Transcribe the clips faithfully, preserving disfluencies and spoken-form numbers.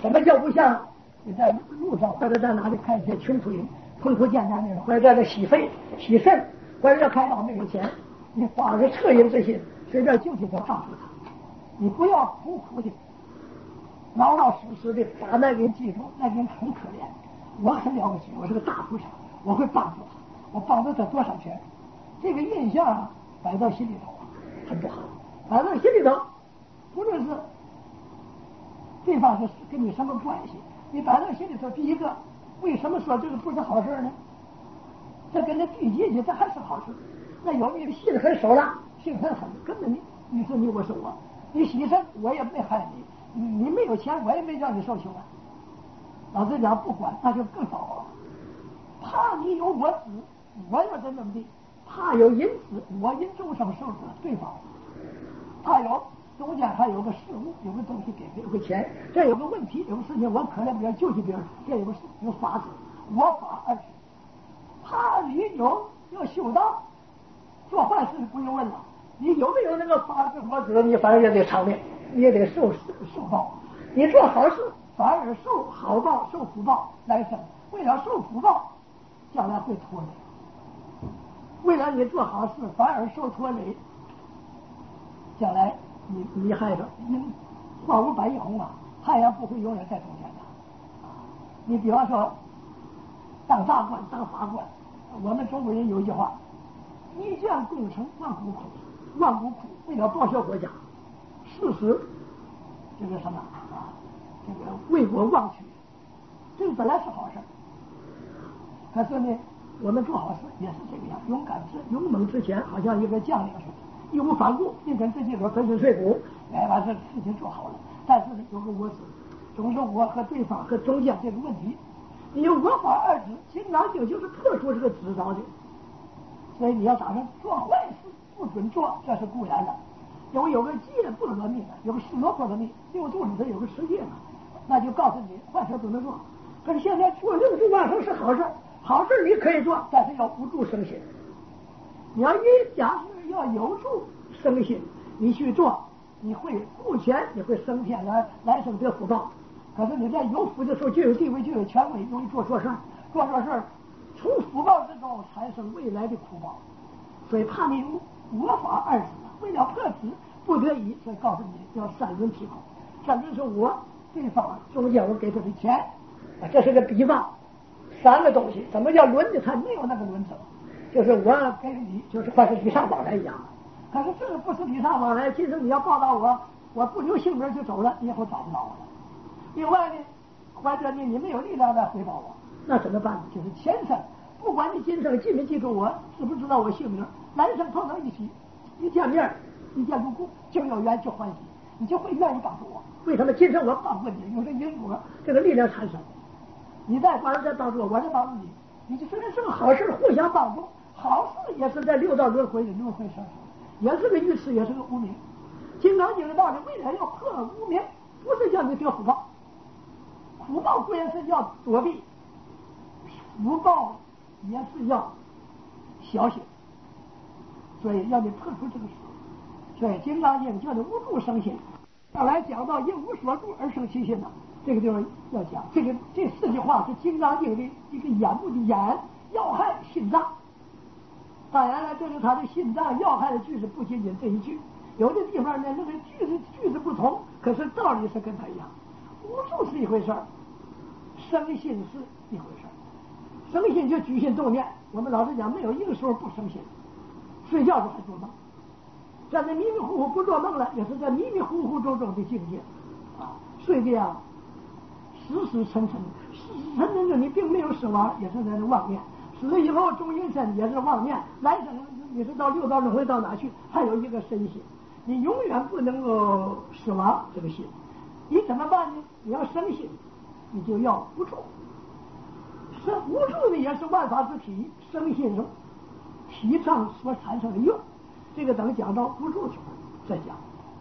什么叫不像？你在路上或者在哪里看一些穷苦人，苦苦艰难的人，或者在这洗肺、洗肾，或者要开刀没有钱，你光是恻隐之心，随便救济点帮助他。你不要苦苦的、老老实实的把那个人记住，那个人很可怜。我很了不起，我是个大菩萨，我会帮助他，我帮助他多少钱？这个印象啊，摆到心里头很不好，摆到心里头，无论是对方是跟你什么关系，你摆到心里头，第一个，为什么说这个不是好事呢？这跟他对接去，这还是好事。那有你的心很熟了，心很狠，根本你你是你，我是我，你牺牲我也没害你，你没有钱我也没让你受穷啊。老实讲，不管那就更糟糕了。怕你有我子，我要真那么地，怕有因子，我因众生受者对方。怕有中间还有个事物，有个东西给有个钱，这有个问题，有个事情我可怜别人救济别人，这有个有法子，我法二十。怕你有要修道，做坏事不用问了，你有没有那个法子佛子，你反正也得偿命，你也得受受报。你做好事反而受好报，受福报来生。为了受福报，将来会拖累；为了你做好事，反而受拖累，将来你你还是因花无百用啊，太阳不会永远在中间的。你比方说，当大官、当法官，我们中国人有一句话：一将功成万骨枯，万骨枯。为了报效国家，事实这个什么啊？这个为国忘躯，这个本来是好事，可是呢，我们做好事也是这个样，勇敢之勇猛之前，好像一个将领似的，义无反顾，宁肯自己个粉身碎骨，来把这个事情做好了。但是呢，有个我字，总是我和对方和中间这个问题，你有我法二执，金刚经就是破除这个执着的。所以你要打算做坏事不准做，这是固然的。有有个戒不得命，有个失罗不得命，六度里头有个持戒嘛，那就告诉你坏事不能做。可是现在做六度往生是好事，好事你可以做，但是要无助生心。你要一假是要有助生心，你去做，你会目前你会升天来来生得福报。可是你在有福的时候就有地位，就有权威，容易做错事儿，做错事儿从福报之中产生未来的苦报。所以怕你有我法二执，为了破执不得已，所以告诉你要三轮提供。三轮是我对方中间我给他的钱啊，这是个比方。三个东西怎么叫轮的？它没有那个轮子，就是我给你，就是或是礼尚往来一样。可是这个不是礼尚往来，今生你要报答我，我不留姓名就走了，你以后找不到我了。另外呢，或者呢你没有力量来回报我，那怎么办呢？就是前生，不管你今生记没记住我，知不知道我姓名，来生碰到一起，一见面一见如故，就有缘就欢喜，你就会愿意帮助我。为什么今生我帮过你？有这因果，这个力量产生。你再帮人再帮助我，我再帮助你，你就虽然是个好事，互相帮助，好事也是在六道轮回里轮回生，也是个愚痴，也是个无明。金刚经的道理，为了要破无明，不是叫你得福报，福报固然是要躲避，福报也是要小心，所以要你破除这个事。所以金刚经叫你无助生心。后来讲到因无所住而生其心呢，这个地方要讲这个这四句话是金刚经的一个眼部的眼要害心脏。当然了，这是他的心脏要害的句子，不仅仅这一句，有的地方呢那个句子句子不同，可是道理是跟他一样。无助是一回事儿，生心是一回事儿。生心就举心动念，我们老实讲，没有一个时候不生心。睡觉时还做梦，在那迷迷糊糊不做梦了，也是在迷迷糊糊中中的境界啊。睡的啊，死死沉沉，死死沉沉的，你并没有死亡，也是在那妄念。死了以后中阴身也是妄念，来生你是到六道轮回到哪去？还有一个身心，你永远不能够死亡这个心。你怎么办呢？你要生心，你就要无助。生无助的也是万法之体，生心中体上所产生的用，这个等讲到无助去再讲。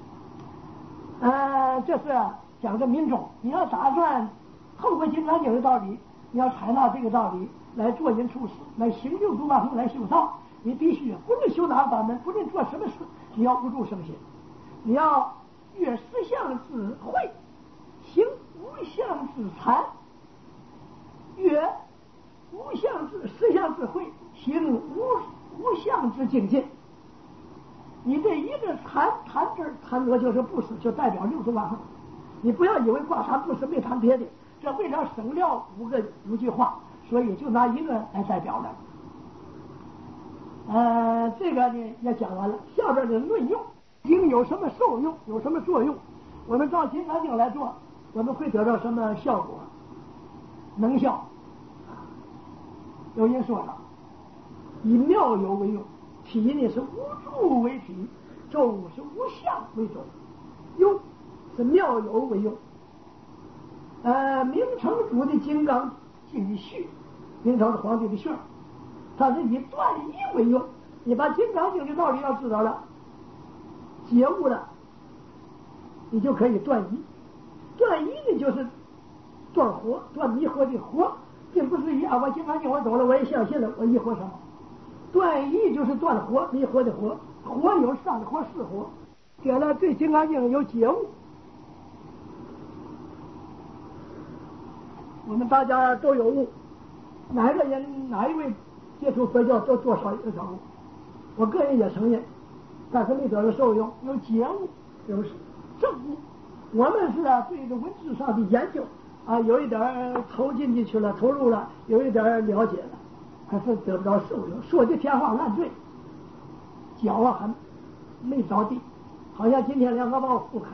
呃，这是讲的民众，你要打算透过金刚经的道理，你要采纳这个道理来做人处事，来行六度万行，来修道，你必须不论修哪个法门，不论做什么事，你要无助生心，你要越实相之慧，行无相之禅，曰无相之实相之慧，行无无相之精进。你这一个禅禅字，禅字就是布施，就代表六十万行。你不要以为挂禅布施没谈别的，这为了省了五个五句话，所以就拿一个来代表了。呃，这个呢也讲完了，下边的论用，经有什么受用，有什么作用？我们照《金刚经》来做，我们会得到什么效果？能效。有人说了，以妙有为用，体呢是无助为体，咒是无相为咒，用是妙有为用。呃，明成祖的《金刚经》的序，明朝的皇帝的序，它是以断疑为用。你把《金刚经》的道理要知道了，觉悟了，你就可以断疑。断疑呢，就是断惑，断迷惑的惑，并不是一啊，我《金刚经》我懂了，我也相信了，我疑惑什么？断疑就是断惑，迷惑的惑，惑有善惑、是惑。解了对《金刚经》有觉悟。我们大家都有悟，哪个人哪一位接触佛教都多少有点悟。我个人也承认，但是没得到受用，有觉悟，有正悟。我们是啊，对这文字上的研究啊，有一点投进去了，投入了，有一点了解了，可是得不到受用，说的天花乱坠，脚啊还没着地，好像今天联合报副刊，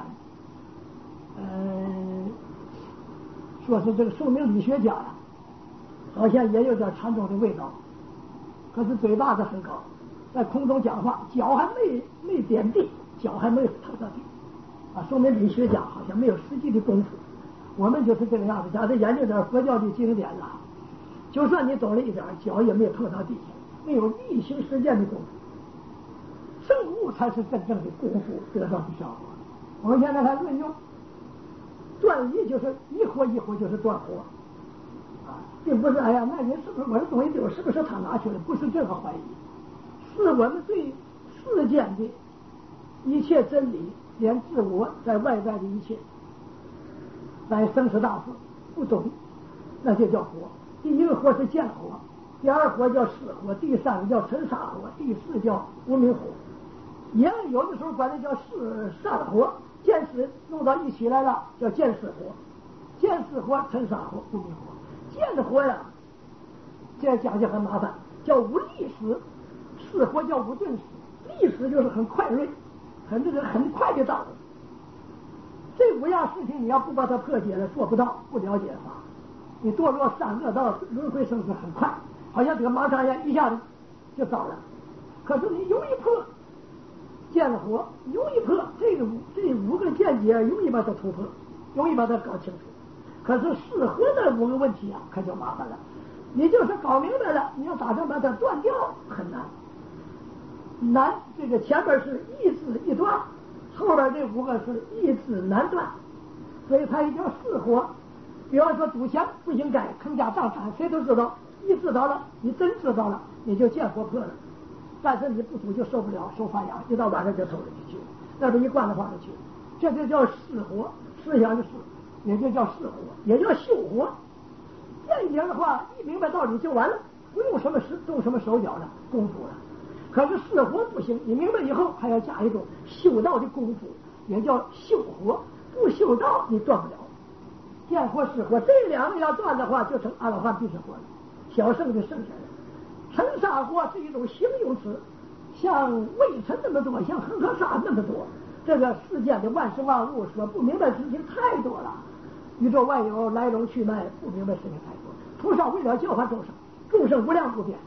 嗯、呃，说是这个寿命理学家呀，好像也有点禅宗的味道，可是嘴巴子很高，在空中讲话，脚还没没点地，脚还没有碰到地。啊，说明理学家好像没有实际的功夫。我们就是这个样子，假设研究点佛教的经典了，就算你懂了一点，脚也没有碰到地下，没有力行实践的功夫。正悟才是真正的功夫得到的效果。我们现在看论用，断疑就是一活一活就是断活，啊，并不是哎呀，那人是不是我的东西丢，是不是他拿去了？不是这个怀疑，是我们对世间的一切真理。连自我在外在的一切，在生死大事不懂，那就叫活。第一个活是见活，第二活叫识活，第三个叫尘沙活，第四叫无明活。也有的时候管它叫识善活，见识弄到一起来了，叫见识活，见识活、尘沙活、无明活。见的活呀，这讲就很麻烦，叫无力识；识活叫无顿识，力识就是很快锐。很这个很快就到了，这五样事情你要不把它破解了，做不到，不了解法，你堕落三恶道，轮回生死很快，好像这个马上要一下子就到了。可是你容易破，见了火容易破，这个这五个见解容易把它突破，容易把它搞清楚。可是识活的五个问题啊，可就麻烦了。你就是搞明白了，你要打算把它断掉很难。难，这个前边是一字一断，后边这五个是一字难断，所以它也叫识活。比方说赌钱不应该，坑家荡产，谁都知道，一知道了，你真知道了，你就见活破了。但是你不赌就受不了，受发痒，一到晚上就偷了进去，那边一灌的话就去，这就叫识活，思想的识，也就叫识活，也叫修活。见解的话，一明白道理就完了，不用什么手动什么手脚的功夫了。可是识活不行，你明白以后还要加一种修道的功夫，也叫修活。不修道你断不了。见活识活这两个要断的话，就成阿罗汉必是活了，小圣就剩下了。尘沙活是一种形容词，像微尘那么多，像恒河沙那么多。这个世间的万事万物所不明白的事情太多了，宇宙万有来龙去脉不明白事情太多。菩萨为了教化众生，众生无量无边。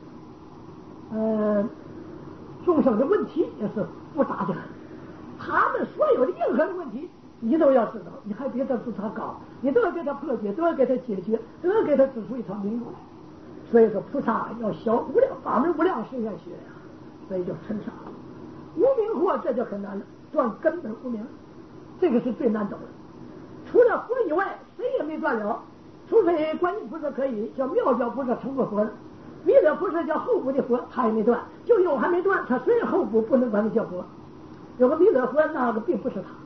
呃，众生的问题也是复杂的很，他们所有的任何的问题，你都要知道，你还别的比他高，你都要给他破解，都要给他解决，都要给他指出一条明路来。所以说，菩萨要小无量法门无量谁愿学呀？所以叫尘沙。无明惑这就很难了，断根本无明，这个是最难懂的。除了佛以外，谁也没断了，除非观音菩萨可以，叫妙教菩萨成过佛了。弥勒菩萨叫后补的佛，他也没断，就有还没断，他虽然后补不能管他叫佛。有个弥勒佛，那个并不是他，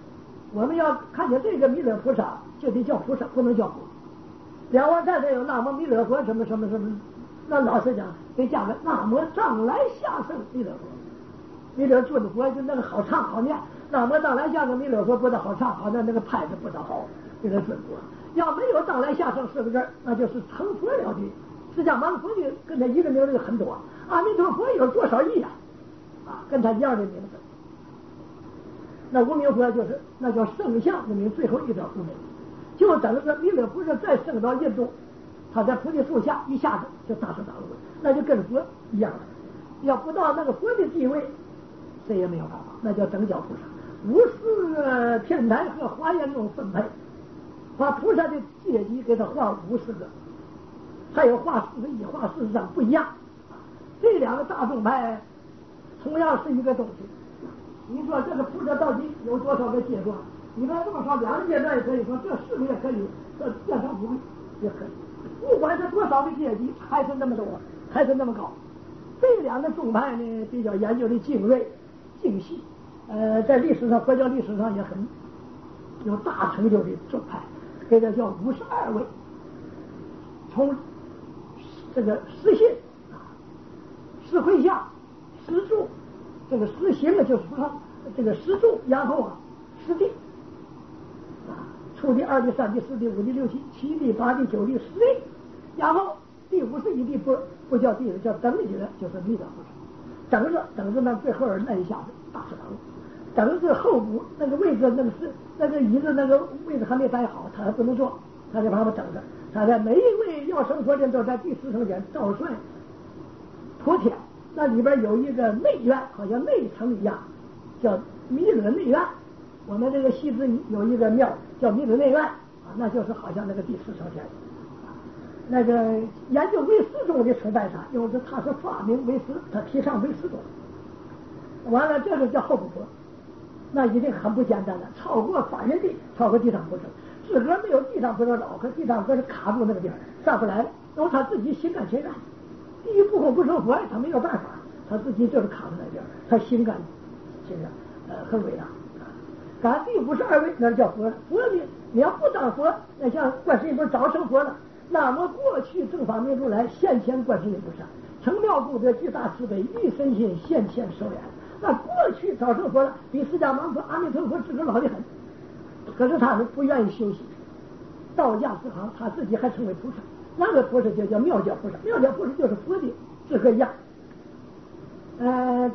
我们要看见这个弥勒菩萨，就得叫菩萨，不能叫佛。两王再再有南无弥勒佛什么什么什么，那老实讲得加个南无藏来下生弥勒佛。弥勒住的佛就那个好唱好念，南无藏来下生弥勒佛不得好唱好念，那个拍子不得好，弥勒准佛。要没有藏来下生四个字，那就是成佛了的。释迦牟尼佛的跟他一个名字很多，阿弥陀佛有多少亿呀、啊？啊，跟他一样的名字。那无名佛就是那叫圣相无名，最后一点无名，就等着弥勒菩萨再升到印度，他在菩提树下一下子就大彻大悟，那就跟佛一样了。要不到那个佛的地位，谁也没有办法，那叫等觉菩萨。五十天台和华严中分配，把菩萨的阶级给他画五十个，还有画四十一，画四十三不一样。这两个大宗派同样是一个东西。你说这个菩萨到底有多少个阶段？你说这么说，两个阶段也可以说，这四个也可以，这变成五个也可以。不管是多少个阶级，还是那么多，还是那么高。这两个宗派呢，比较研究的精锐、精细，呃，在历史上，佛教历史上也很有大成就的宗派，这个叫五十二位。从这个实信啊、实回向、实住。这个实行呢，就是说这个实住，然后啊实地啊，初地、二地、三地、四地、五地、六地、七地、八地、九地、十地，然后第五十一地不不叫地了，叫等级了，就是弥勒菩萨。等着等着呢，最后那一下子大彻大悟。等着后补那个位置，那个是那个椅子那个位置还没摆好，他还不能坐，他在旁边等着。他在每一位要生活人都在第四层间照顺普天。那里边有一个内院，好像内层一样，叫弥勒内院。我们这个西子有一个庙叫弥勒内院啊，那就是好像那个第四层天。那个研究唯识宗的崇拜他，因为他是发明唯识，他提倡唯识宗。完了，这个叫后补佛，那一定很不简单的，超过梵人的，超过地藏菩萨，自个儿没有地藏菩萨老，可地藏菩萨是卡住那个地儿，上不来了，然后他自己心甘情愿。第一不空不成佛，他没有办法，他自己就是卡在那边，他心甘情愿，呃，很伟大。赶第五十二位那叫佛，佛呢，你要不当佛，那像观世音菩萨早成佛了。那么过去正法明如来现前观世音菩萨，成妙功德巨大慈悲，一身心现前手眼。那过去早成佛了，比释迦牟尼佛、阿弥陀佛智者老得很。可是他是不愿意休息，道家四行，他自己还成为菩萨。那个菩萨就叫妙教菩萨，妙教菩萨就是佛的智慧一样。呃，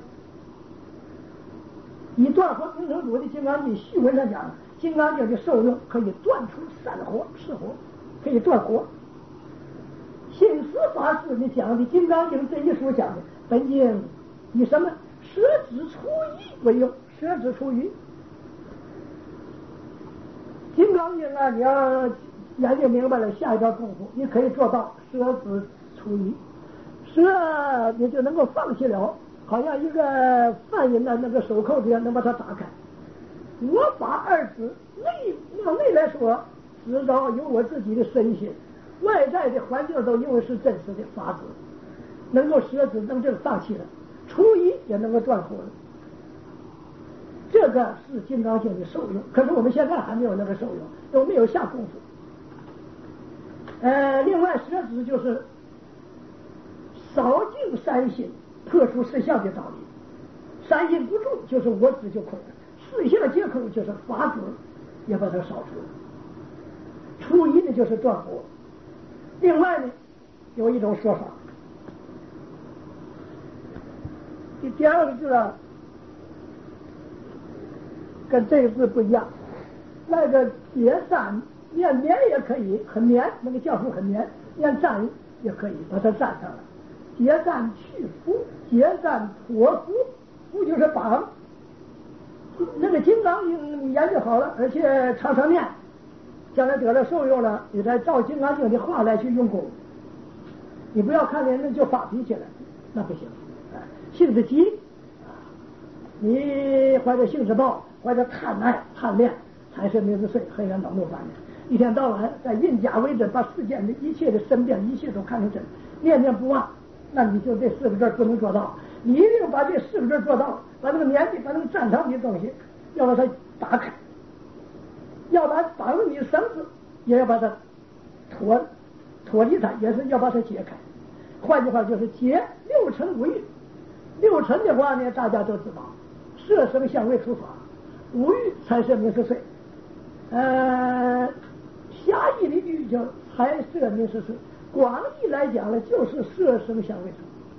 以断火平成主的《金刚经》序文上讲，《金刚经》的受用可以断除三火、四火，可以断火。心思法师你讲的《金刚经》这一书讲的，本经以什么舍子除疑为用，舍子除疑。《金刚经》啊，你要研究明白了，下一道功夫，你可以做到舍子除疑。舍你就能够放弃了，好像一个犯人的那个手扣子一样，能把它打开。我法二字内往内来说，知道有我自己的身心，外在的环境都因为是真实的法子，能够舍子能这放弃了，除疑也能够断火了。这个是《金刚经》的受用，可是我们现在还没有那个受用，都没有下功夫。呃，另外舍子就是扫净三心，破除实相的道理。三心不住就是我执就空了，四相皆空就是法子也把它扫除了。除疑呢就是断火。另外呢，有一种说法，第二个字啊，跟这个字不一样。那个结砧念绵也可以，很绵，那个教书很绵，念砧也可以把它粘上了。结砧去缚，结砧脱缚，缚就是绑。那个金刚经你研究好了，而且常常念，将来得了受用了，你再照金刚经的话来去用功。你不要看见人就发脾气了，那不行。性子急，你怀着性子暴，怀着贪爱贪恋，才是名字碎，黑暗恼怒烦的。一天到晚在印假为真，把世间的一切的身边一切都看成真，念念不忘，那你就这四个字不能做到。你一定把这四个字做到，把那个棉的把那个粘上的东西要把它打开， 要把绑着你的绳子，也要把它脱脱离它，也是要把它解开。换句话就是解六尘五欲。六尘的话呢，大家都知道，色声香味触法，五欲才是名十岁。呃，狭义的欲叫财色名十岁，广义来讲呢，就是色声香味触。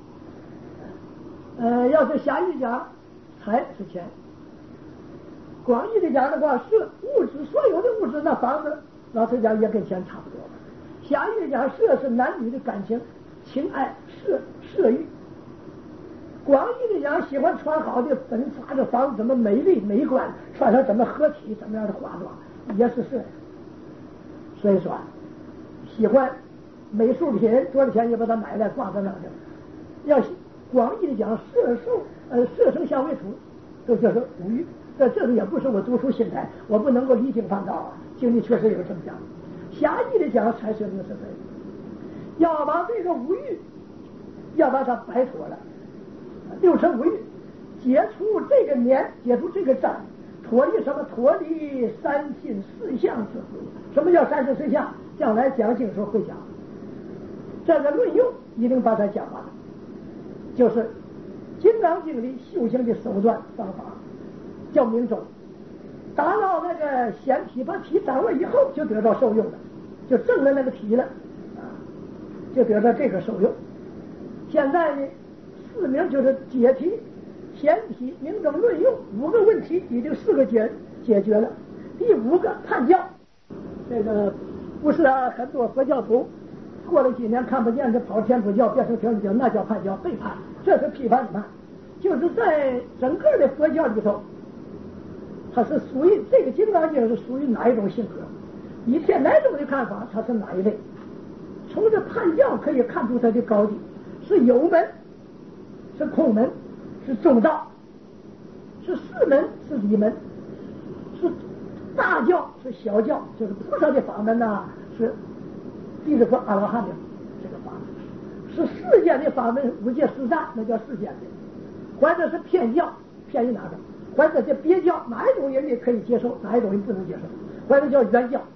呃，要是狭义讲，财是钱；广义的讲的话，是物质，所有的物质，那房子，老实讲也跟钱差不多。狭义的讲，色是男女的感情、情爱、色色欲。广义的讲，喜欢穿好的粉纱的房子，怎么美丽美观，穿上怎么合体，怎么样的化妆，也是色。所以说，喜欢美术品，多少钱也把它买来挂在那里。要广义的讲，色受呃色声香味触，这就是五欲。这这个也不是我读书心态，我不能够离经叛道啊。经历确实有这么讲。狭义的讲才是名是非，要把这个五欲，要把它摆脱了。六尘五欲，解除这个年，解除这个障，脱离什么？脱离三心四相之苦。什么叫三心四相？将来讲经时候会讲。这个论用一定把它讲完，就是《金刚经》里修行的手段方法，叫明咒。达到那个显体，把体掌握以后，就得到受用了，就证了那个体了，啊，就得到这个受用。现在呢？四名就是解题、显体、明证、论用五个问题，已经四个解解决了。第五个叛教，这个不是啊，很多佛教徒过了几年看不见，就跑天主教变成天主教，那叫叛教背叛，这是批判的嘛。就是在整个的佛教里头，它是属于这个金刚经是属于哪一种性格？以天台宗的看法，它是哪一类？从这叛教可以看出它的高低，是有门。是空门，是中道，是四门，是里门，是大教，是小教，就是菩萨的法门呐、啊，是地藏佛阿罗汉的这个法门，是世间的法门，五戒十善，那叫世间的，或者是偏教，偏于哪种？或者是别教，哪一种人也可以接受，哪一种人不能接受？或者叫圆教，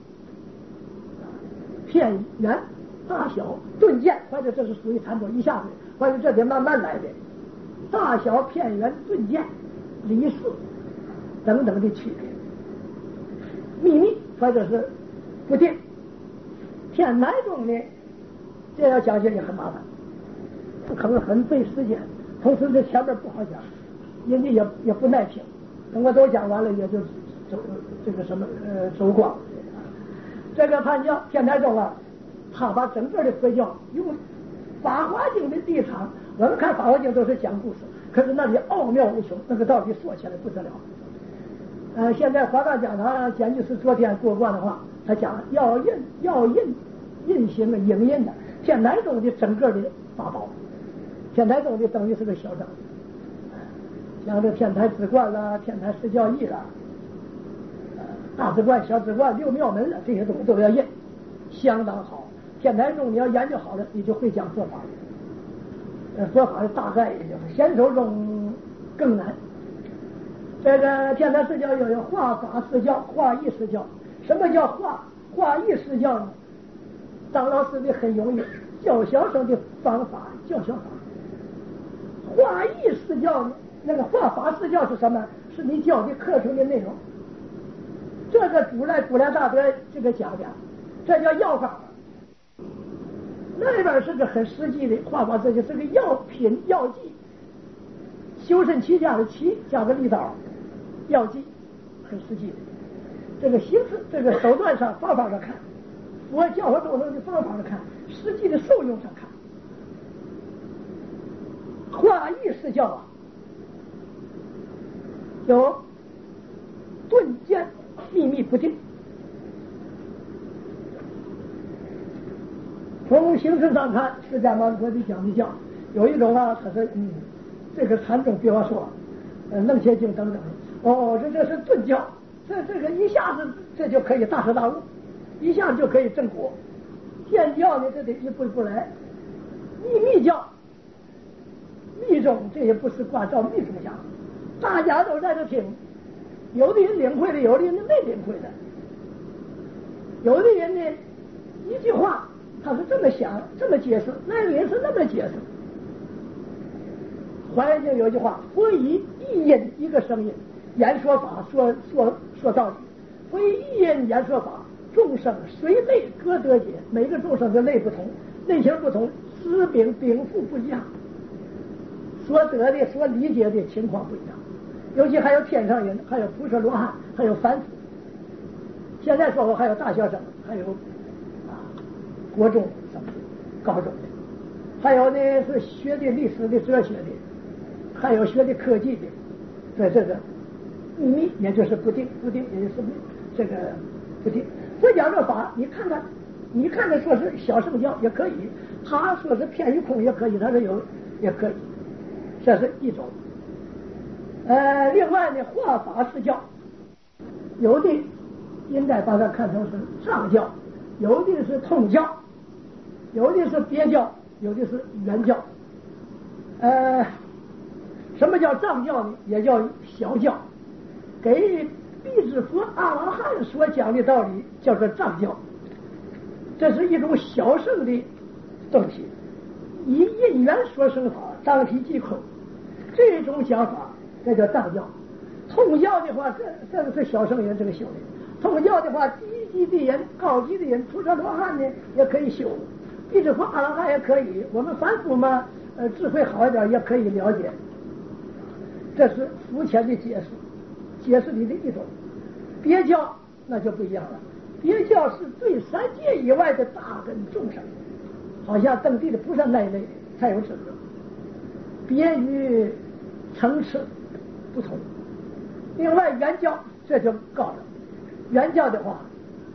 偏圆、大小、顿渐，或者这是属于禅宗一下子，或者这得慢慢来的。大小偏圆顿渐离世等等的区别，秘密或者是不定。天台宗呢，这要讲起来很麻烦，可能很费时间，同时这前面不好讲，人家也也不耐听，等我都讲完了，也就走这个什么呃走光。这个叛教天台宗啊，他把整个的佛教用《法华经》的立场。我们看《法华经》都是讲故事，可是那里奥妙无穷，那个道理说起来不得了。呃，现在华大讲堂简直是昨天过关的话，他讲要印要印印行的影印的天台宗的整个的法宝，天台宗的等于是个小证，像这天台止观啦、天台释教义啦、呃、大止观、小止观、六妙门了，这些东西都要印，相当好。天台宗你要研究好了，你就会讲佛法。佛法的大概也就是显手中更难。这个天台释教又有化法释教、化义释教。什么叫化化义释教呢？张老师的很容易，教小生的方法教小法。化义释教呢，那个化法释教是什么？是你教的课程的内容。这个主来古来大德这个讲讲，这叫药法。那边是个很实际的化法释教，是个药品药剂，修身齐家的齐加个力道，药剂很实际的。这个形式、这个手段上、方法上看，佛教和众生的方法上看，实际的受用上看，化义释教啊，有顿渐秘密不定。从形式上看，释迦牟尼佛的讲的教有一种啊，可是嗯，这个禅宗，比方说，呃，楞伽经等等，哦，这这是顿教，这这个一下子这就可以大彻大悟，一下子就可以正果。渐教呢，这得一步一步来。秘密教、密宗这也不是挂照密宗讲，大家都在这听，有的人领会了，有的人没领会的。 有的人呢，一句话他是这么想，这么解释，那个人是那么解释。华严经有句话：佛以一音一个声音言说法，说说说道理；佛以一音言说法，众生随类各得解。每个众生的类不同，类型不同，思禀禀赋不一样，所得的、所理解的情况不一样。尤其还有天上人，还有菩萨罗汉，还有凡夫。现在说我还有大学生，还有啊国中生、高中的，还有呢是学的历史的、哲学的，还有学的科技的。在这个秘密，也就是不定，不定也就是这个不定。佛讲这法，你看看，你看着说是小圣教也可以，他说是偏于空也可以，他说有也可以，这是一种。呃，另外呢，化法释教，有的应该把它看成是藏教，有的是通教，有的是别教，有的是原教。呃，什么叫藏教呢？也叫小教，给辟支佛阿罗汉所讲的道理叫做藏教，这是一种小圣的东西，以因缘说生法，当体即空，这种讲法这叫藏教。通教的话，这这个是小圣人这个修的。通教的话，低级的人、高级的人，菩萨罗汉呢也可以修，辟支佛阿罗汉也可以。我们凡夫嘛，呃，智慧好一点也可以了解。这是肤浅的解释，解释里的一种。别教那就不一样了，别教是对三界以外的大根众生，好像登地的菩萨那一类才有资格，别于层次不同。另外原教这就高了，原教的话，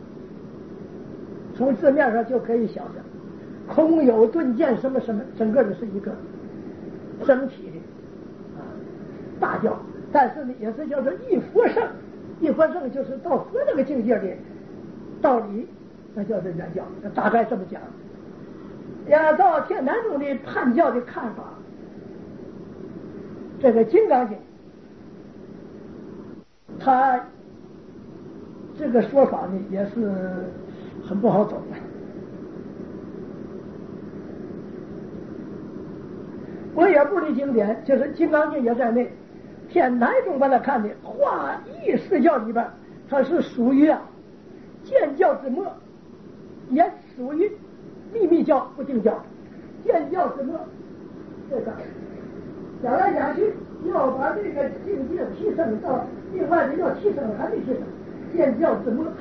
从字面上就可以想象，空有顿见什么什么，整个的是一个整体的啊大教。但是呢，也是叫做一佛圣，一佛圣就是到佛那个境界的道理，那叫做原教，大概这么讲。要到天台宗的判教的看法，这个《金刚经》，他这个说法呢也是很不好走的。我也部的经典就是《金刚经》也在内，天台宗把它看的化义释教里边，它是属于啊见教之末，也属于秘密教不定教。见教之末，这个讲来讲去要把这个境界提升到另外的要提升还没提升，见教之末。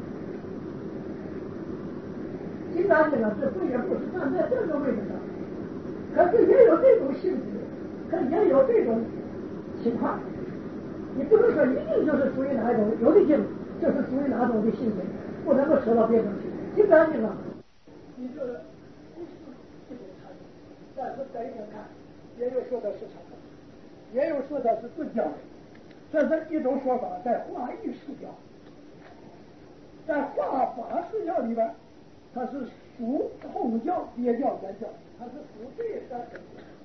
金刚经啊，这不也不是站在这个位置上，可是也有这种性质，可也有这种情况。你不能说一定就是属于哪一种，有的经就是属于哪种的性质，不能够扯到别种去。金刚经啊，你这个不是这种禅，但是在一点看，也有说的是禅，也有说的是顿教，这是一种说法，在化义释教，在化法释教里边，它是属通教、别教、原教，它是属这三种。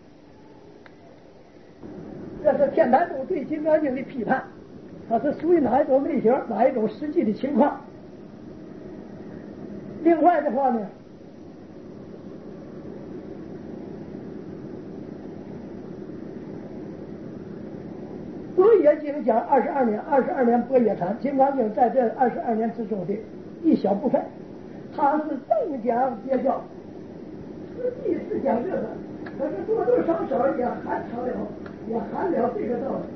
这是天台宗对《金刚经》的批判，它是属于哪一种类型，哪一种实际的情况。另外的话呢，般若经讲二十二年，二十二年般若禅，《金刚经》在这二十二年之中的一小部分，它是正讲别教，实际是讲这个，可是多多少少也含藏了，也含了这个道理。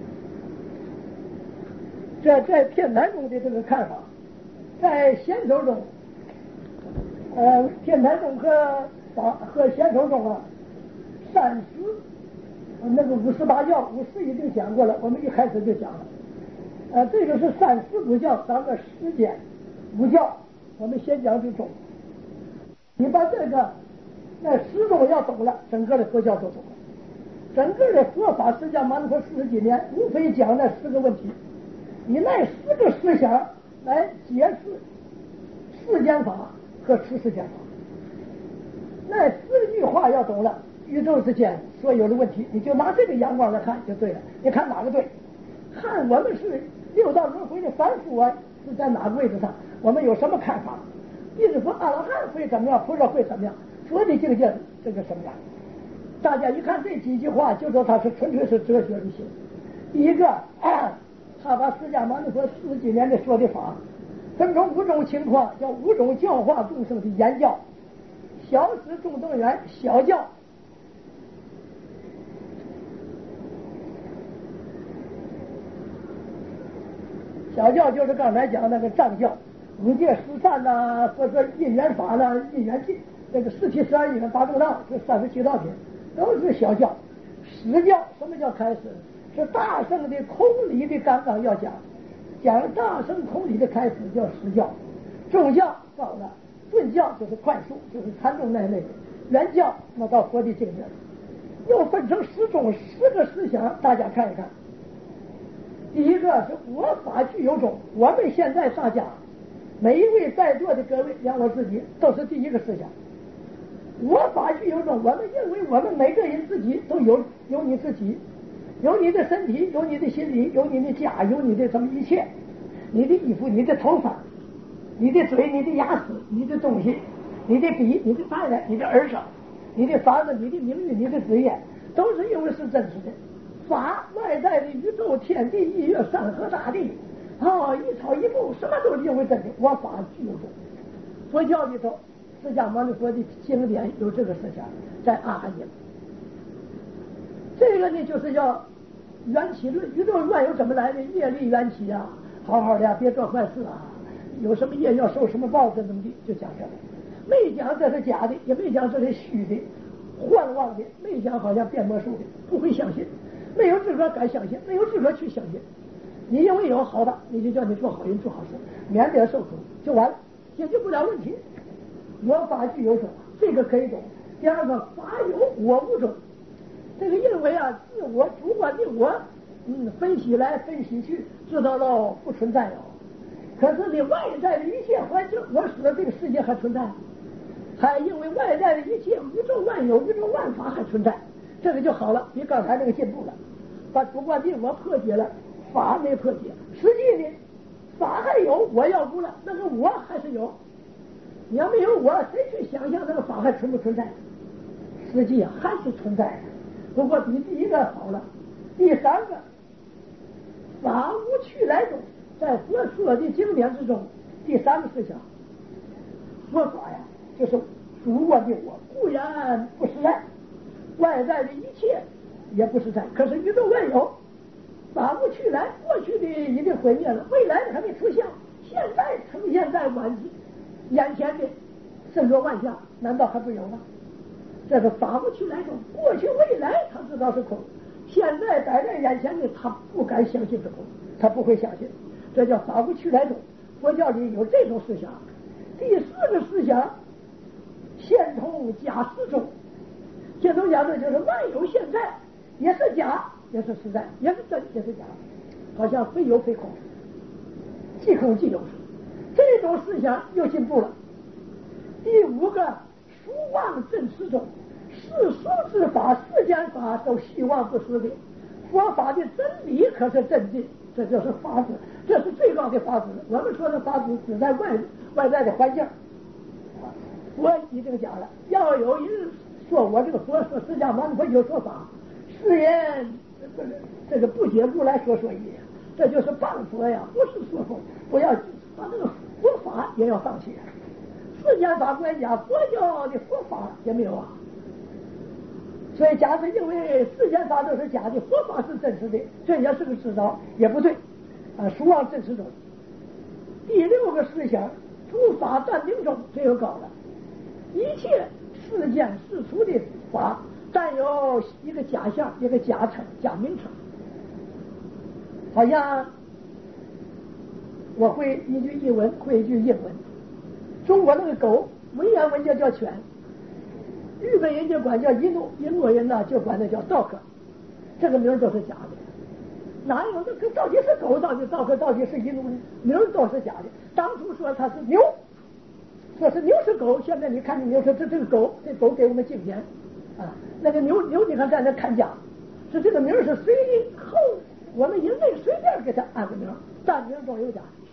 这在天台宗的这个看法，在贤首中，呃，天台宗和法和贤首中啊，三十那个五十八教，五十已经讲过了，我们一开始就讲了。呃，这个是三十五教，咱们时间五教，我们先讲这中。你把这个那十种要懂了，整个的佛教都懂了。整个的佛法释迦牟尼佛四十几年，无非讲那四个问题，以那四个思想来解释世间法和出世间法。那四句话要懂了，宇宙之间所有的问题，你就拿这个眼光来看就对了。你看哪个对？看我们是六道轮回的凡夫啊， 是在哪个位置上，我们有什么看法？比如说阿罗汉会怎么样，菩萨会怎么样，佛的境界这个什么样？大家一看这几句话，就说他是纯粹是哲学的心。第一个，啊、他把释迦牟尼佛四十几年的说的法，分成五种情况，叫五种教化众生的言教。小始众动员，小教。小教就是刚才讲那个藏教，五戒十善呐，或者说因缘法啦、因缘尽，这个四体十二因缘八正道，这三十七道品都是小教。实教什么叫开始？是大圣的空理的刚刚要讲，讲大圣空理的开始叫实教。众教高了，顿教就是快速，就是禅宗那类的。圆教那到佛的境界了，又分成十种十个思想，大家看一看。第一个是我法具有种，我们现在大家每一位在座的各位，连我自己都是第一个思想。我法具有种，我们认为我们每个人自己都有有你自己，有你的身体，有你的心理，有你的家，有你的什么一切，你的衣服，你的头发，你的嘴，你的牙齿，你的东西，你的笔，你的饭碗，你的耳朵，你的房子，你的名誉，你的职业，都是因为是真实的。法外在的宇宙天地一月山河大地，哦，一草一木，什么都是因为真的。我法具有种。佛教里头，释迦牟尼佛的经典有这个思想，在阿含经。这个呢，就是要缘起论，宇宙乱由怎么来的？业力缘起啊，好好的呀、啊，别做坏事啊，有什么业要受什么报，这怎么的，就讲这个。没讲这是假的，也没讲这是虚的、幻妄的，没讲好像变魔术的，不会相信。没有资格敢相信，没有资格去相信。你因为有好的，你就叫你做好人做好事，免得受苦，就完了，解决不了问题。我法具有种，这个可以懂。第二个，法有我无种，这个因为啊，自我主观的我，嗯，分析来分析去，知道了不存在了。可是你外在的一切环境，我使得这个世界还存在，还因为外在的一切宇宙万有、宇宙万法还存在。这个就好了，比刚才那个进步了，把主观的我破解了，法没破解。实际呢，法还有，我要不了，那个我还是有。你要没有我，谁去想象那个法还存不存在？实际啊，还是存在的，不过比第一个好了。第三个，法无去来中，在佛说的经典之中，第三个思想，佛法呀，就是主观的我，固然不实在。外在的一切也不是在，可是宇宙万有，法无去来，过去的已经毁灭了，未来的还没出现，现在呈现在晚眼前的甚多万象，难道还不有吗？这个法无去来中，过去未来他知道是空，现在摆在眼前的他不敢相信是空，他不会相信，这叫法无去来中。佛教里有这种思想。第四个思想，现通假实中。现通假实就是万有现在也是假，也是实在，也是真，也是假，好像非有非空，既空既有。这种思想又进步了。第五个，殊妄真实中，世俗之法、世间法都虚妄不实的，佛法的真理可是真的，这就是法子，这是最高的法子。我们说的法子只在外外在的环境，佛已经讲了，要有人说我这个佛说释迦牟尼佛有说法，世人这个不解如来说说义，这就是谤佛呀，不是说佛，不要把这个佛法也要放弃。世间法国家佛教的佛法也没有啊，所以假设因为世间法都是假的，佛法是真实的，这也是个制造，也不对啊。殊妄真实中。第六个思想，诸法暂定中，这又高了，一切世间世俗的法但有一个假象，一个假称，假名称。好像我会一句英文，会一句英文。中国那个狗，文言文就叫犬，日本人就管叫一怒，英国人呢就管它叫 dog， 这个名都是假的。哪有这个到底是狗，到底 dog， 到底是一怒呢？名都是假的。当初说它是牛，说是牛是狗，现在你看见牛说这这个狗，这狗给我们敬钱啊，那个牛牛你看在那看家，是这个名是随后我们人类随便给它安个名，但名中有假，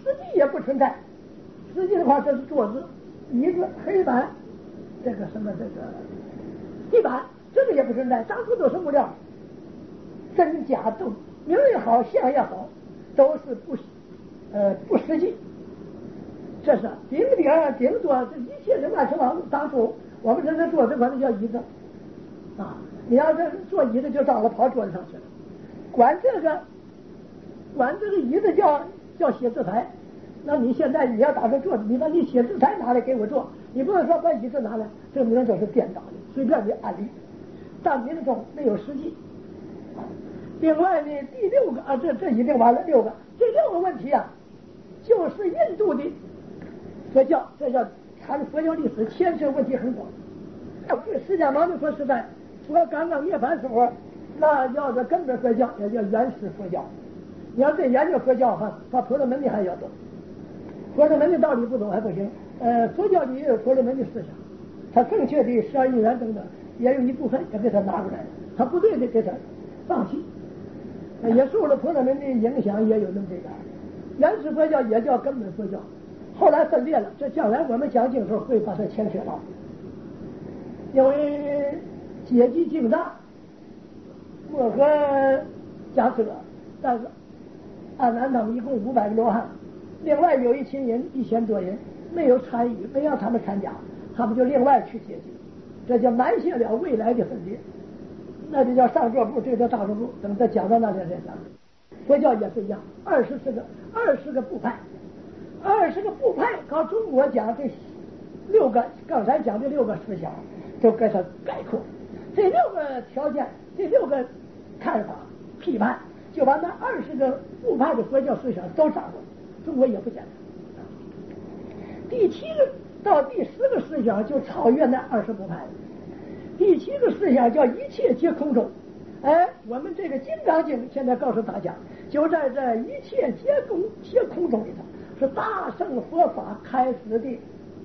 实际也不存在。实际的话，这是桌子、椅子、黑板，这个什么这个地板，这个也不存在。当初都是木料，真假都名也好，相也好，都是不呃不实际。这是顶顶顶桌，这一切的乱七八糟。当初我们这这桌子管它叫椅子啊，你要这坐椅子就到了跑桌子上去了。管这个管这个椅子叫叫写字台。那你现在你要打算坐，你把你写字台拿来给我做，你不能说把椅子拿来，这名字是颠倒的，随便你安利，但名中没有实际。另外呢，第六个啊，这这已经完了六个，这六个问题啊，就是印度的佛教，这叫谈佛教历史牵涉问题很广。对释迦牟尼佛时代，佛刚刚涅槃时候，那叫做根本佛教，也叫原始佛教。你要再研究佛教哈，把婆罗门的还要懂。婆罗门的道理不懂还不行，呃，佛教里也有婆罗门的思想，他正确的十二因缘等等，也有一部分也给他拿出来了，他不对的给他放弃，也受了婆罗门的影响，也有那么这个。原始佛教也叫根本佛教，后来分裂了，这将来我们讲经的时候会把它牵扯到，因为阶级竞大，我和加舍，但是安南他们一共五百个罗汉。另外有一群人一千多人没有参与，没让他们参加，他们就另外去解决，这就埋下了未来的分裂，那就叫上座部，这个大座部，等他讲到那里再讲。佛教也是一样，二十四个二十个部派，二十个部派，靠中国讲这六个刚才讲的六个思想，就给它概括，这六个条件，这六个看法批判，就把那二十个部派的佛教思想都掌握。中国也不简单。第七个到第十个思想就超越那二十部派了。第七个思想叫一切皆空中。哎，我们这个《金刚经》现在告诉大家，就在这一切皆空皆空中里头，是大乘佛法开始的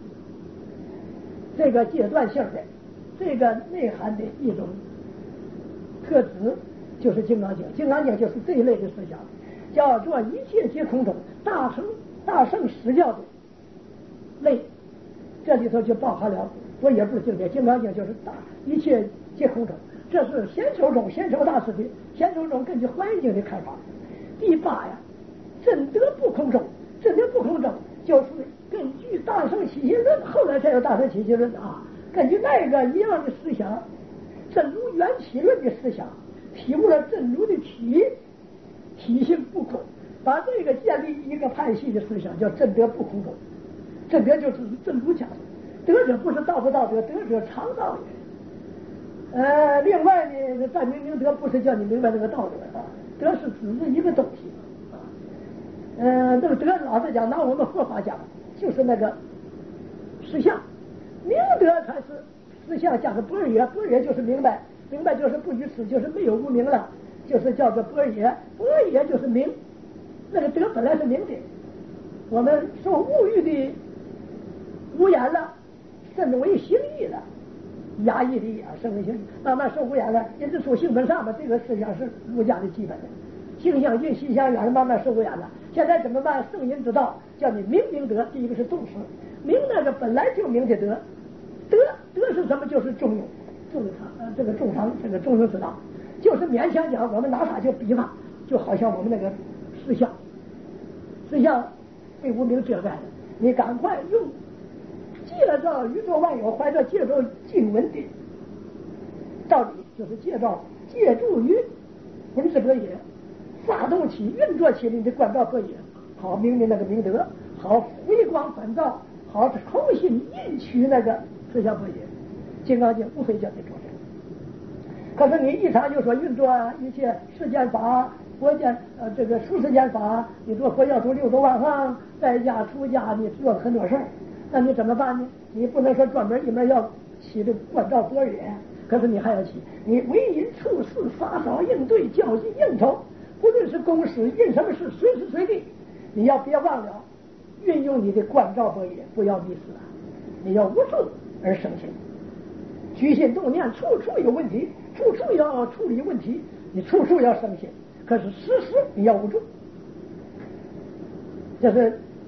这个阶段性的这个内涵的一种特质，就是《金刚经》。《金刚经》就是这一类的思想，叫做一切皆空中。大乘大乘实教的类，这里头就包含了佛也不是经典，《金刚经》就是大一切皆空中，这是贤首中贤首大师的贤首中根据《华严经》的看法。第八呀，真德不空中，真德不空中就是根据大乘起信论，后来才有大乘起信论啊，根据那个一样的思想，真如缘起论的思想，体悟了真如的体体性不空。把这个建立一个派系的思想，叫真德不空中。真德就是真如讲，德者不是道不道德，德者常道也。呃，另外呢，在明明德不是叫你明白那个道德啊，德是指着一个东西啊。呃，那个德老实讲，拿我们佛法讲，就是那个实相，明德才是实相加个般若，般若就是明白，明白就是不愚痴，就是没有无明了，就是叫做般若，般若就是明。那个德本来是明的，我们受物欲的污染了，身为形意了，压抑的压，身为形意，慢慢受污染了，因此从性本善嘛，这个思想是儒家的基本的，性相近，心相远，慢慢受污染了。现在怎么办？圣人之道，叫你明明德，第一个是重视明那个本来就明的德，德德是什么？就是中庸，中常呃这个中常这个中庸之道，就是勉强讲，我们拿它就比方，就好像我们那个思想。思想被无明遮盖了，你赶快用借着宇宙万有，怀着借着经文的道理，就是借着借助于文字般若，发动起运作起你的观照般若，好明明那个明德，好回光返照，好重新印取那个思想般若。金刚经无非叫你做这个，可是你一场就说运作一切世间法。佛间呃，这个出世间法，你做佛教徒六度万行，在家出家，你做了很多事儿，那你怎么办呢？你不能说专门一门要起这观照般若，可是你还要起，你为人处事、发烧应对、交际应酬，不论是公事、应什么事，随时随地，你要别忘了运用你的观照般若，不要迷失了，你要无助而生心，居心动念，处处有问题，处处要处理问题，你处处要生心。可是时时你要无助，这是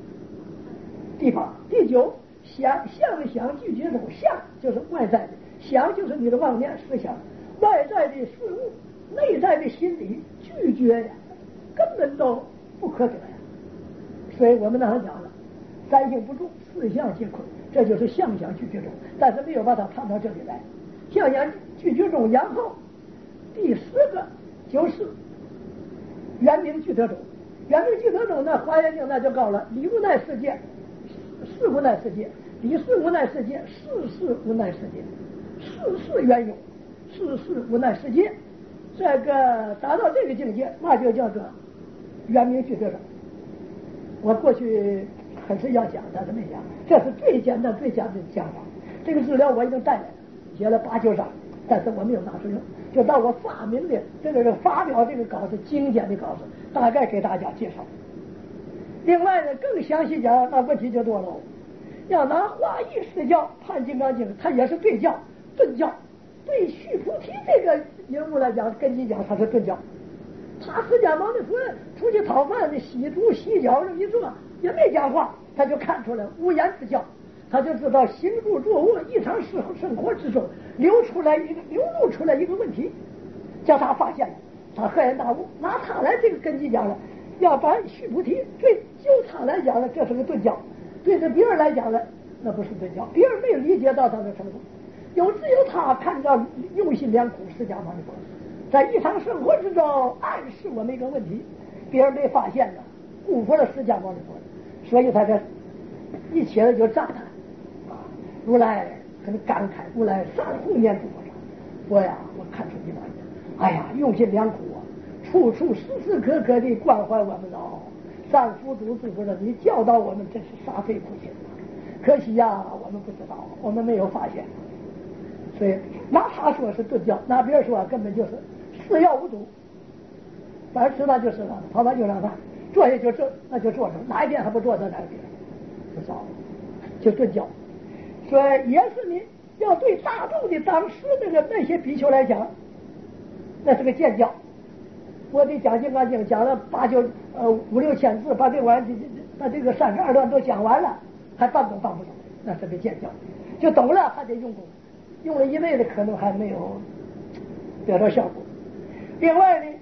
第八、第九，想想想拒绝种想就是外在的，想就是你的妄念思想，外在的事物，内在的心理拒绝呀，根本都不可得呀。所以我们那样讲了，三性不住，四相皆空，这就是想想拒绝种，但是没有把它谈到这里来。想想拒绝种，然后第四个就是圆明具德种。圆明具德种呢，华严经那就告了：理无奈世界，事无奈世界，理事无奈世界，事事无奈世界，事事圆融，事事无奈世界。这个达到这个境界，那就叫做圆明具德种。我过去很是要讲，但是没讲，这是最简单最简单的讲法。这个资料我已经带来了，写了八九章，但是我没有拿出用，就到我发明的这个发表这个稿子精简的稿子，大概给大家介绍。另外呢，更详细讲，那问题就多了。要拿华义释教判金刚经，它也是对教顿教。对须菩提这个人物来讲，根基讲他是顿教。他释迦牟尼佛出去讨饭的洗足洗脚这么一坐，也没讲话，他就看出来无言之教，他就知道行住坐卧日常生生活之中流出来一个流露出来一个问题，叫他发现了，他赫然大悟。拿他来这个根基讲了，要把须菩提对就他来讲了，这是个顿教；对着别人来讲了，那不是顿教，别人没有理解到他的程度。有只有他看到用心良苦，释迦牟尼佛在日常生活之中暗示我们一个问题，别人没发现的，辜负了释迦牟尼佛，所以他这一起来就赞叹啊！如来很感慨，如来三护念佛上，佛呀，我看出你来了，哎呀，用心良苦啊，处处时时刻刻地关怀我们哦，三福祖祖佛的，你教导我们真是煞费苦心啊！可惜呀，我们不知道，我们没有发现。所以拿他说是顿教，拿别人说根本就是四要无主，反正吃饭就吃饭，跑完就让饭，坐下就坐，那就坐着，哪一边还不坐到哪一边，就糟了，就顿教。所以也是你要对大众的当时那个那些比丘来讲，那是个见教。我得讲金刚经讲了八九呃五六千字，把这玩意把这个三十二段都讲完了，还办都办不懂，那是个见教。就懂了还得用功。用了一味的可能还没有得到效果。另外呢，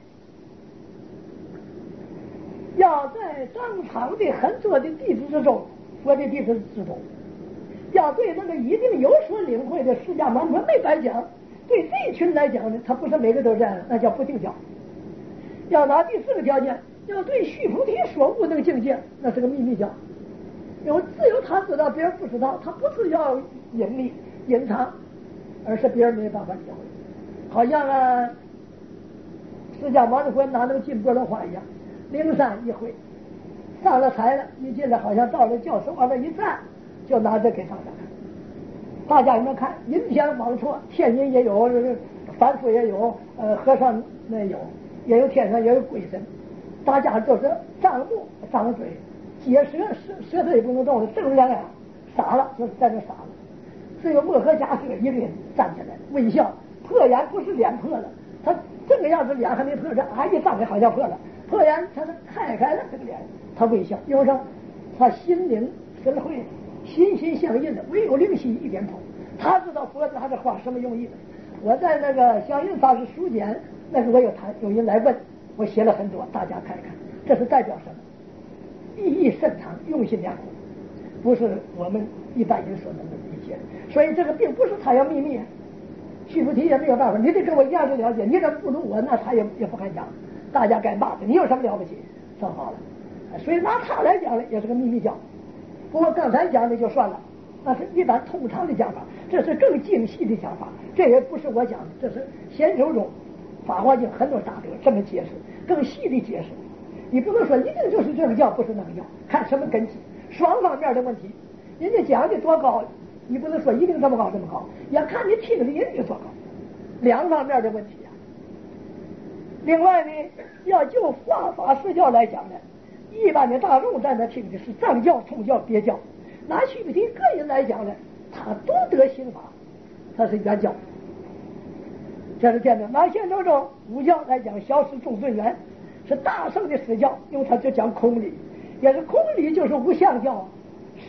要在当场的很多的弟子之中，佛的弟子之中，要对那个一定有所领会的释迦牟尼佛没白讲，对这一群来讲呢，他不是每个都这样，那叫不定教。要拿第四个条件，要对须菩提所悟那个境界，那是个秘密教，因为只有他知道，别人不知道，他不是要隐秘隐藏，而是别人没办法体会。好像啊，释迦牟尼佛拿那个金波罗花一样，灵山一会上了台了，一进来好像到了教室往那一站，就拿着给大家看。大家有没有看？阴天往错，天人也有，凡夫也有，呃，和尚那有，也有天上也有鬼神，大家都是张目张嘴，结舌舌舌头也不能动了，正着两眼傻了，就是在那傻了。只有莫轲迦舍一个人站起来微笑，破眼不是脸破了，他这个样子脸还没破，这啊一张开好像破了，破眼他是开开了这个脸，他微笑，因为什么？他心领神会，心心相印的，唯有灵犀一点通。他知道佛他是画什么用意的。我在那个相应法师书简那个我有谈，有人来问，我写了很多，大家看一看，这是代表什么？意义甚长，用心良苦，不是我们一般人所能够理解。所以这个并不是他要秘密，须菩提也没有办法，你得跟我一样的了解，你这不如我，那他也也不敢讲，大家该骂他，你有什么了不起？算好了。所以拿他来讲呢，也是个秘密教。不过刚才讲的就算了，那是一般通常的讲法，这是更精细的讲法，这也不是我讲的，这是贤手中法华经很多大德这么解释，更细的解释。你不能说一定就是这个教，不是那个教，看什么根基，双方面的问题。人家讲的多高，你不能说一定这么高这么高，要看你听的人家多高，两方面的问题啊。另外呢，要就法法释教来讲呢，一般的大众在那听的是藏教、通教、别教。拿须菩提个人来讲呢，他多得心法，他是原教，这是见的。拿现州中五教来讲，小始中顺圆是大圣的实教，因为他就讲空理，也是空理就是无相教，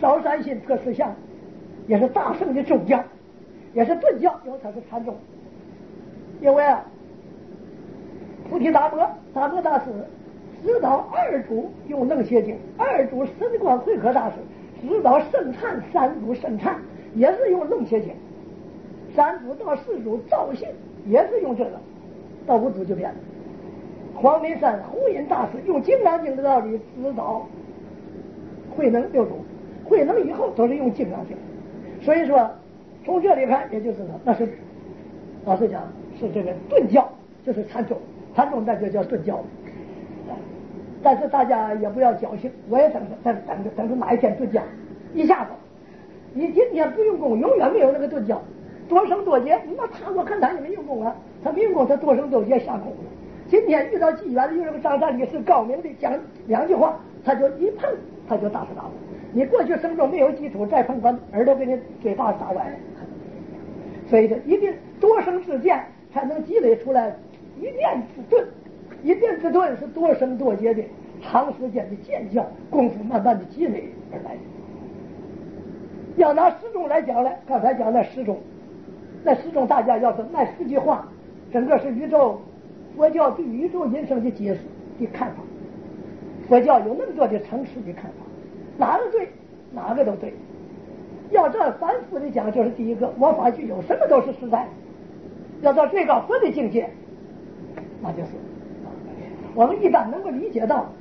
少山信特师像，也是大圣的宗教，也是顿教，因为他是禅宗。因为啊，菩提达摩达摩大师指导二祖用楞伽经，二祖神光慧可大师指导圣忏，三祖圣忏也是用楞伽经，三祖到四祖赵信也是用这个，到五祖就变了。黄梅山弘忍大师用金刚经的道理指导慧能六祖，慧能以后都是用金刚经。所以说从这里看，也就是说那是老实讲是这个顿教，就是禅宗，禅宗那就叫顿教。但是大家也不要侥幸，我也等着等等着等着哪一天顿教一下子，你今天不用功，永远没有那个顿教多生多劫。那他我看他也没用功啊，他没用功，他多生多劫下功了。今天遇到机缘，遇到个张善女士高明的讲两句话，他就一碰他就大彻大悟。你过去生中没有基础，再碰把耳朵给你嘴巴打歪了。所以这一定多生之见才能积累出来一念之顿，一念之顿是多生多劫的长时间的见教功夫慢慢的积累而来的。要拿十种来讲呢，刚才讲那十种，那十种大家要是那十句话，整个是宇宙佛教对宇宙人生的解释的看法。佛教有那么多的层次的看法，哪个对哪个都对。要这反复的讲，就是第一个我法具有，什么都是实在。要到最高佛的境界，那就是我们一旦能够理解到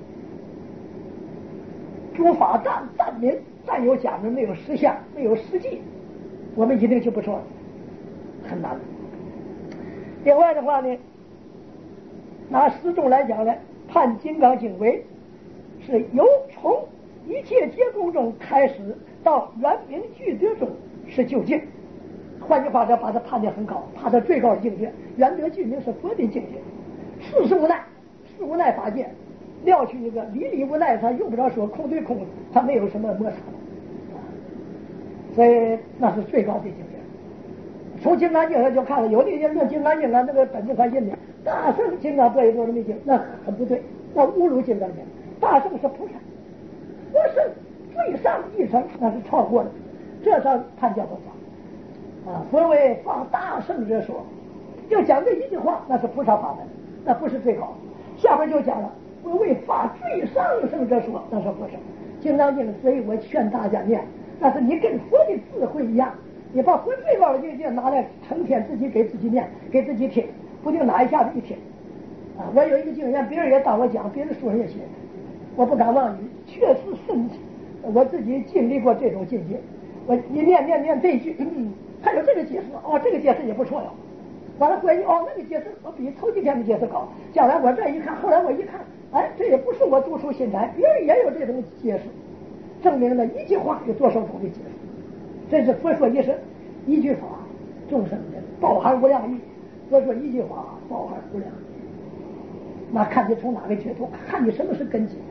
诸法暂暂名，暂有假名，没有实相，没有实际，我们一定就不错了，很难。另外的话呢，拿十种来讲呢，判金刚经为是由从一切皆空中开始到圆明具德中是究竟。换句话说，把它判得很高，判到最高的境界。圆德具名是佛的境界，事事无奈，事无奈法界，撂去一个理理无奈，他用不着说空对空，他没有什么摩擦，所以那是最高的境界。从金刚经上就看了，有的人论金刚经啊，那个本质上印的大圣金刚不一多的没经，那很不对，那侮辱金刚经。大圣是菩萨，佛圣最上一层，那是超过了，这上判叫做法。啊，佛为放大圣者说，就讲这一句话，那是菩萨法门，那不是最高。下边就讲了，佛为发最上圣者说，那是佛圣。金刚经，所以我劝大家念，那是你跟佛的智慧一样，你把佛最高的境界拿来，成天自己给自己念，给自己听，不定哪一下子一听。啊，我有一个经验，别人也当我讲，别人说也行，我不敢妄语，确实深，我自己经历过这种境界。我一念念念这一句，嗯，还有这个解释，哦，这个解释也不错哟。完了回忆，哦，那个解释我比头几天的解释高。将来我这一看，后来我一看，哎，这也不是我独出心裁，别人也有这种解释，证明了一句话有多少种的解释。这是佛说一是一句法，众生的包含无量义。佛说一句话包含无量义，那看你从哪个角度，看你什么是根基。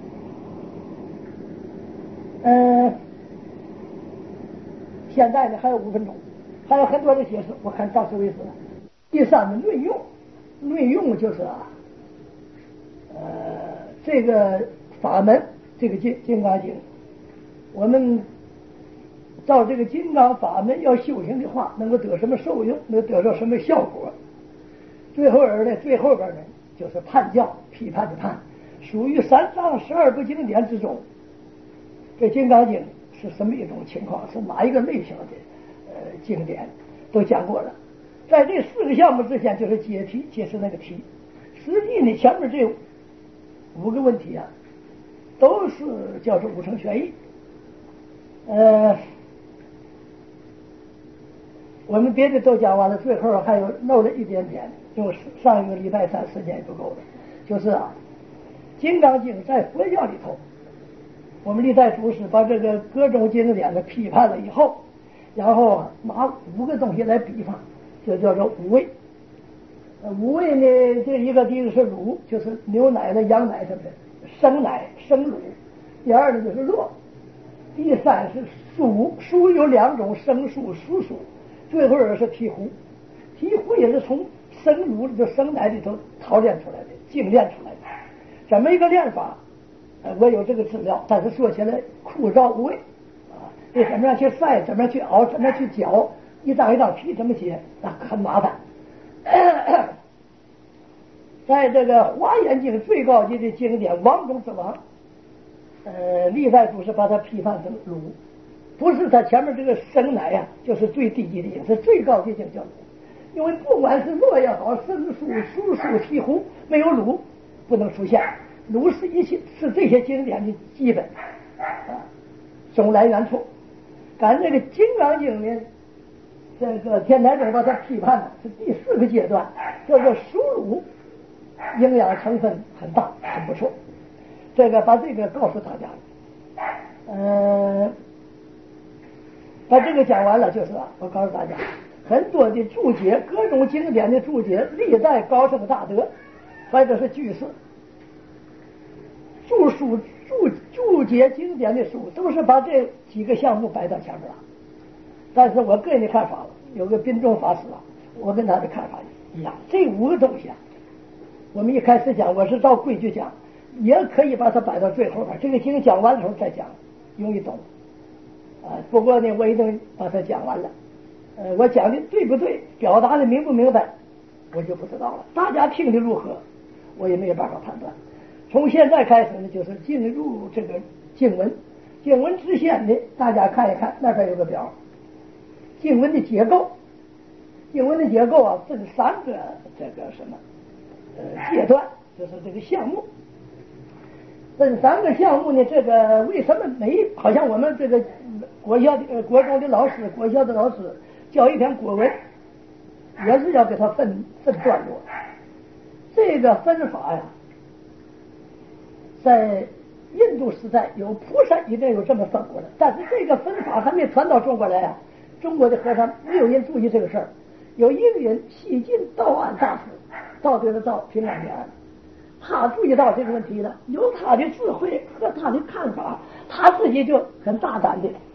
呃，现在呢还有五分钟，还有很多的解释，我看到此为止了。第三个论用，论用就是啊，呃，这个法门，这个金金刚经，我们照这个金刚法门要修行的话，能够得什么受用，能得到什么效果？最后人呢，最后边呢，就是判教，批判的判，属于三藏十二部经典之中。这金刚经是什么一种情况？是哪一个类型的呃经典？都讲过了。在这四个项目之前，就是解题，解释那个题。实际呢，前面这五个问题啊，都是叫做五乘玄义。呃，我们别的都讲完了，最后还有漏了一点点，就上一个礼拜三时间也不够了。就是啊，金刚经在佛教里头，我们历代祖师把这个各种经典的批判了以后，然后拿五个东西来比方，就叫做五味。五味呢，这一个第一个是乳，就是牛奶的、羊奶什么的，生奶、生乳；第二呢就是乐；第三是蔬，蔬有两种，生蔬、熟蔬；最后是醍醐，醍醐也是从生乳就生奶里头淘炼出来的，精炼出来的。怎么一个炼法？呃，我有这个资料，但是说起来枯燥无味， 这怎么样去晒，怎么样去熬，怎么样去搅，一张一张皮怎么写，那很麻烦。在这个华严经最高级的经典王中之王，呃，历代祖师把它批判成卤，不是它前面这个生奶呀、啊，就是最低级的音，是最高级经叫卤。因为不管是洛也好，生疏、疏疏、西湖，没有卤不能出现。卤是一切是这些经典的基本啊，总来源处。赶这个《金刚经》呢，这个天台宗把它批判的是第四个阶段，叫做熟卤，营养成分很大，很不错。这个把这个告诉大家了，呃，把这个讲完了，就是啊，我告诉大家，很多的注解，各种经典的注解，历代高僧大德或者是居士注书注注解经典的书，都是把这几个项目摆到前面了。但是我个人的看法，有个宾仲法师啊，我跟他的看法一样，这五个东西啊，我们一开始讲，我是照规矩讲，也可以把它摆到最后边，这个经讲完的时候再讲，容易懂啊。不过呢，我已经把它讲完了，呃，我讲的对不对，表达的明不明白，我就不知道了。大家听的如何，我也没有办法判断。从现在开始呢，就是进入这个经文，经文之前呢，大家看一看，那边有个表，经文的结构，经文的结构啊，分三个这个什么呃阶段，就是这个项目。分三个项目呢，这个为什么没好像我们这个国校的、呃、国中的老师、国校的老师教一篇国文，也是要给他分分段落。这个分法呀，在印度时代有菩萨一定有这么分过的，但是这个分法还没传到中国来啊。中国的和尚没有人注意这个事儿，有一个人西晋道安大师，道对了道，平安的安，他注意到这个问题了，有他的智慧和他的看法，他自己就很大胆的